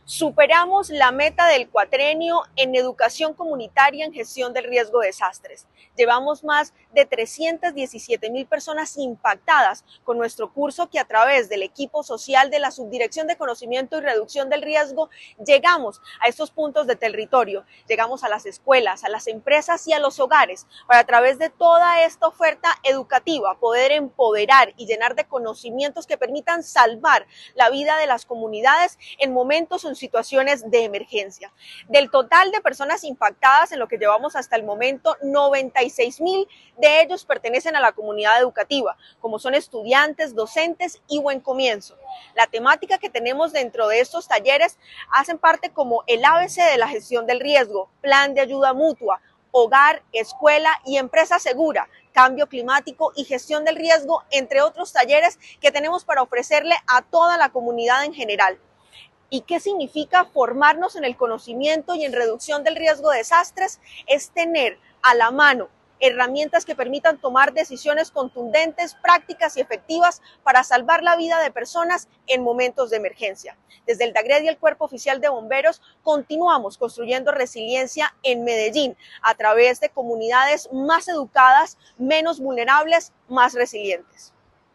Superamos la meta del cuatrenio en educación comunitaria en gestión del riesgo de desastres. Llevamos más de 317,000 personas impactadas con nuestro curso que a través del equipo social de la Subdirección de Conocimiento y Reducción del Riesgo llegamos a estos puntos de territorio, llegamos a las escuelas, a las empresas y a los hogares para a través de toda esta oferta educativa poder empoderar y llenar de conocimientos que permitan salvar la vida de las comunidades en momentos o en situaciones de emergencia. Del total de personas impactadas en lo que llevamos hasta el momento, 96,000 de ellos pertenecen a la comunidad educativa, como son estudiantes, docentes y Buen Comienzo. La temática que tenemos dentro de estos talleres hacen parte como el ABC de la gestión del riesgo, plan de ayuda mutua, hogar, escuela y empresa segura, cambio climático y gestión del riesgo, entre otros talleres que tenemos para ofrecerle a toda la comunidad en general. ¿Y qué significa formarnos en el conocimiento y en reducción del riesgo de desastres? Es tener a la mano herramientas que permitan tomar decisiones contundentes, prácticas y efectivas para salvar la vida de personas en momentos de emergencia. Desde el DAGRED y el Cuerpo Oficial de Bomberos continuamos construyendo resiliencia en Medellín a través de comunidades más educadas, menos vulnerables, más resilientes.